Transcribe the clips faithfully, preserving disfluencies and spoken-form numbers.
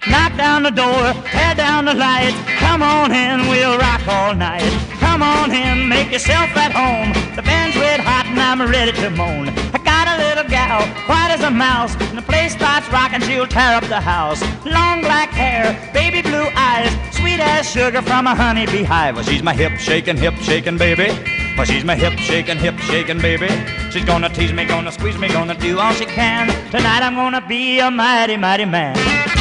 Knock down the door, tear down the lights. Come on in, we'll rock all night. Come on in, make yourself at home. The band's red hot and I'm ready to moan. I got a little gal, white as a mouse. When the place starts rocking, she'll tear up the house. Long black hair, baby blue eyes, sweet as sugar from a honeybee hive. Well, she's my hip shaking, hip shaking baby. Well, she's my hip shaking, hip shaking baby. She's gonna tease me, gonna squeeze me, gonna do all she can. Tonight I'm gonna be a mighty, mighty man.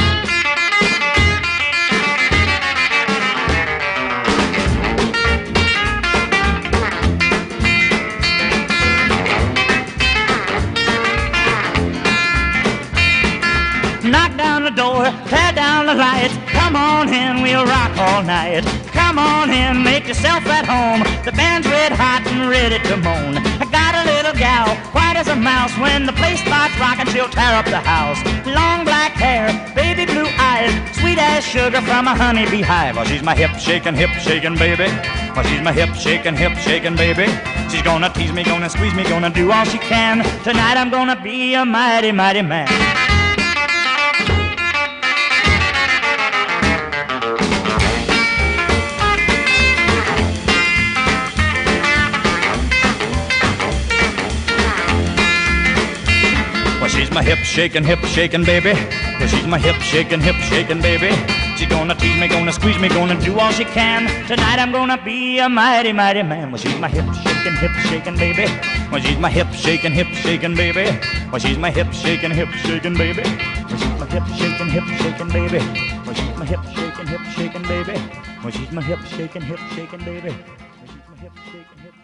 Knock down the door, tear down the lights. Come on in, we'll rock all night. Come on in, make yourself at home. The band's red hot and ready to moan. I got a little gal, white as a mouse. When the place starts rocking, she'll tear up the house. Long black hair, baby blue eyes, sweet as sugar from a honeybee hive. Well, she's my hip shaking, hip shaking baby. Well, she's my hip shaking, hip shaking baby. She's gonna tease me, gonna squeeze me, gonna do all she can. Tonight I'm gonna be a mighty, mighty man. Well, she's my hip shaking, hip shaking baby. Well, she's my hip shaking, hip shaking baby. She's gonna tease me, gonna squeeze me, gonna do all she can. Tonight I'm gonna be a mighty, mighty man. Well, she's my hip shaking, hip shaking baby. Well, she's my hip shaking, hip shaking baby. Well, she's my hip shaking, hip shaking baby. Well, she's my hip shaking, hip shaking baby. Well, she's my hip shaking, hip shaking baby. Well, she's my hip shaking, hip shaking baby. Well, she's my hip shaking, hip